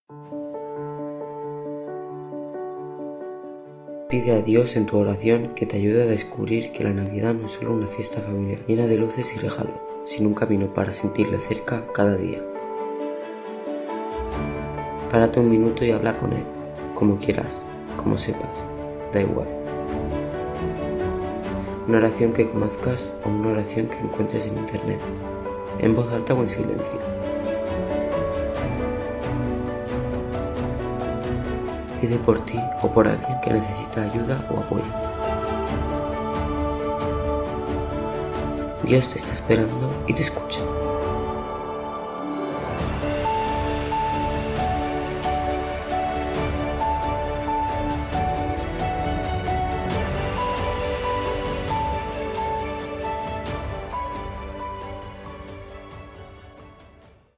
Pide a Dios en tu oración que te ayude a descubrir que la Navidad no es solo una fiesta familiar llena de luces y regalos, sino un camino para sentirle cerca cada día. Párate un minuto y habla con Él, como quieras, como sepas, da igual. Una oración que conozcas o una oración que encuentres en internet, en voz alta o en silencio. Pide por ti o por alguien que necesita ayuda o apoyo. Dios te está esperando y te escucha.